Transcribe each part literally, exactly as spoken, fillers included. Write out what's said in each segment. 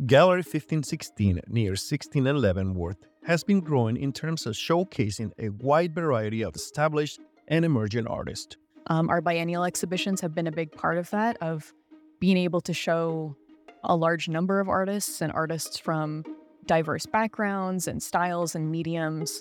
Gallery fifteen sixteen near sixteen Leavenworth has been growing in terms of showcasing a wide variety of established and emerging artists. Um, our biennial exhibitions have been a big part of that, of being able to show a large number of artists and artists from diverse backgrounds and styles and mediums.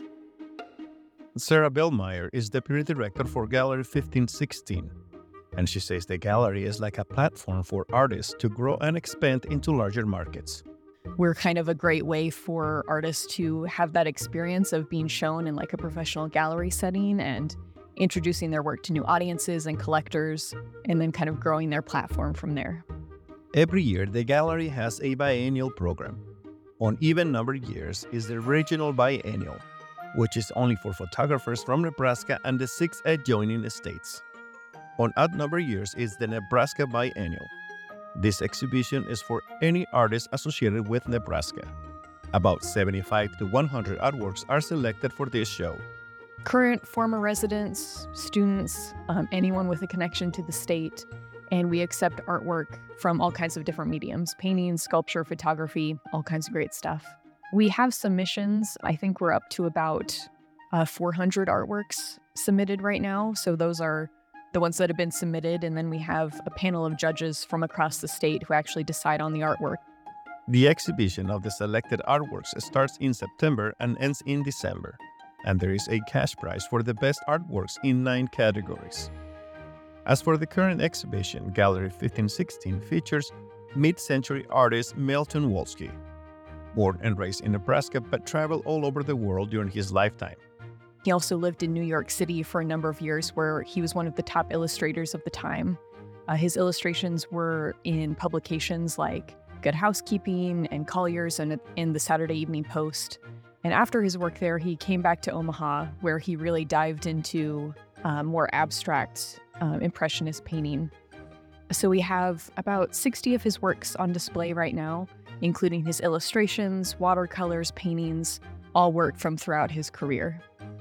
Sarah Bellmeyer is Deputy Director for Gallery fifteen sixteen, and she says the gallery is like a platform for artists to grow and expand into larger markets. We're kind of a great way for artists to have that experience of being shown in like a professional gallery setting and introducing their work to new audiences and collectors, and then kind of growing their platform from there. Every year, the gallery has a biennial program. On even-numbered years is the regional biennial, which is only for photographers from Nebraska and the six adjoining states. On odd-numbered years is the Nebraska Biennial. This exhibition is for any artist associated with Nebraska. About seventy-five to one hundred artworks are selected for this show. Current, former residents, students, um, anyone with a connection to the state, and we accept artwork from all kinds of different mediums: painting, sculpture, photography, all kinds of great stuff. We have submissions. I think we're up to about uh, four hundred artworks submitted right now. So those are the ones that have been submitted, and then we have a panel of judges from across the state who actually decide on the artwork. The exhibition of the selected artworks starts in September and ends in December, and there is a cash prize for the best artworks in nine categories. As for the current exhibition, Gallery fifteen sixteen features mid-century artist Milton Wolski, born and raised in Nebraska but traveled all over the world during his lifetime. He also lived in New York City for a number of years, where he was one of the top illustrators of the time. Uh, his illustrations were in publications like Good Housekeeping and Collier's and in the Saturday Evening Post. And after his work there, he came back to Omaha, where he really dived into uh, more abstract uh, impressionist painting. So we have about sixty of his works on display right now, including his illustrations, watercolors, paintings, all work from throughout his career.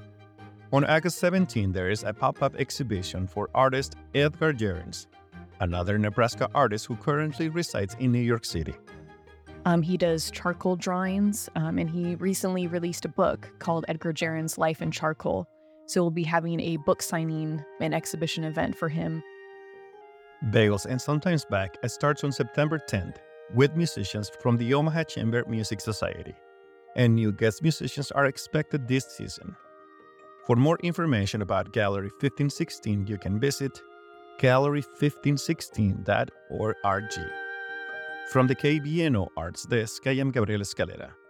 On August seventeenth, there is a pop-up exhibition for artist Edgar Gerens, another Nebraska artist who currently resides in New York City. Um, he does charcoal drawings, um, and he recently released a book called Edgar Gerens' Life in Charcoal. So we'll be having a book signing and exhibition event for him. Bagels and Sometimes Back starts on September tenth with musicians from the Omaha Chamber Music Society, and new guest musicians are expected this season. For more information about Gallery fifteen sixteen, you can visit gallery fifteen sixteen dot org. From the K B N O Arts Desk, I am Gabriel Escalera.